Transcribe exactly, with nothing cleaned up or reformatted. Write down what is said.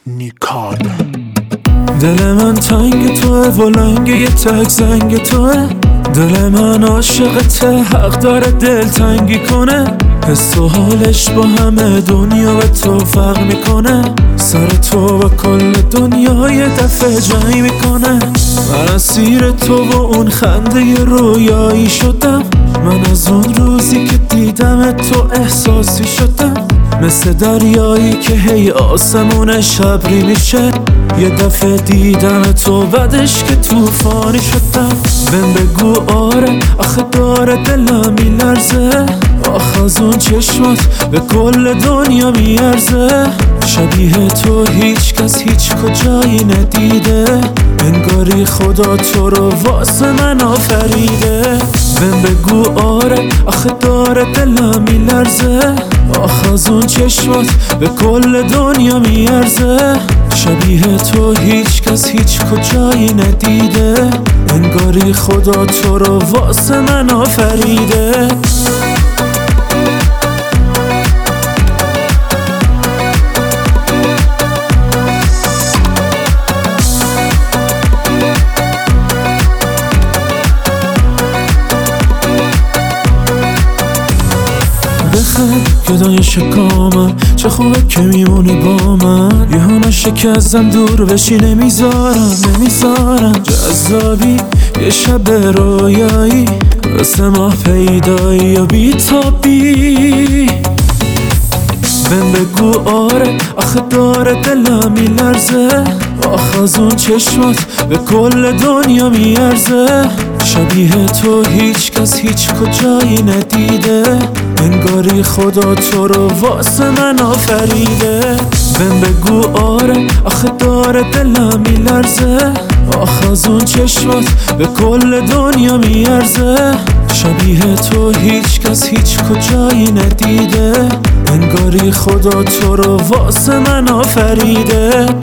نیکاد. دل من تنگ توه و لنگ یه تک زنگ توه، دل من عاشقته، حق داره دل تنگی کنه. حس و حالش با همه دنیا به تو فرق میکنه، سر تو و کل دنیا یه دفعه جنگ میکنه. من اسیر تو و اون خنده رویایی شدم، من از اون روزی که دیدم تو احساسی شدم، مثل دریایی که هی آسمونش ابری میشه. یه دفعه دیدم تو بعدش که طوفانی شدم. بهم بگو آره آخه داره دلم میلرزه، آخه از اون چشمات به کل دنیا میارزه. شبیه تو هیچ کس هیچ کجایی ندیده، انگاری خدا تو رو واسه من آفریده. بهم بگو آره آخه داره دلم میلرزه، آخه از اون چشمات به کل دنیا میارزه. شبیه تو هیچ کس هیچ کجایی ندیده، انگاری خدا تو رو واسه من آفریده. بخند گدای شکامم، چه خوبه که میمونی با من. یه هنو شکستم دور بشی نمیذارم نمیذارم. جذابی یه شب رویایی، واسه ماه پیدایی و بیتابی. بهم بگو آره آخه داره دلم میلرزه، آخه از اون چشمات به کل دنیا میارزه. شبیه تو هیچ کس هیچ کجایی ندیده، انگاری خدا تو رو واسه من آفریده. بهم بگو آره آخه داره دلم میلرزه، آخه از اون چشمات به کل دنیا میارزه. شبیه تو هیچ کس هیچ کجایی ندیده، انگاری خدا تو رو واسه من آفریده.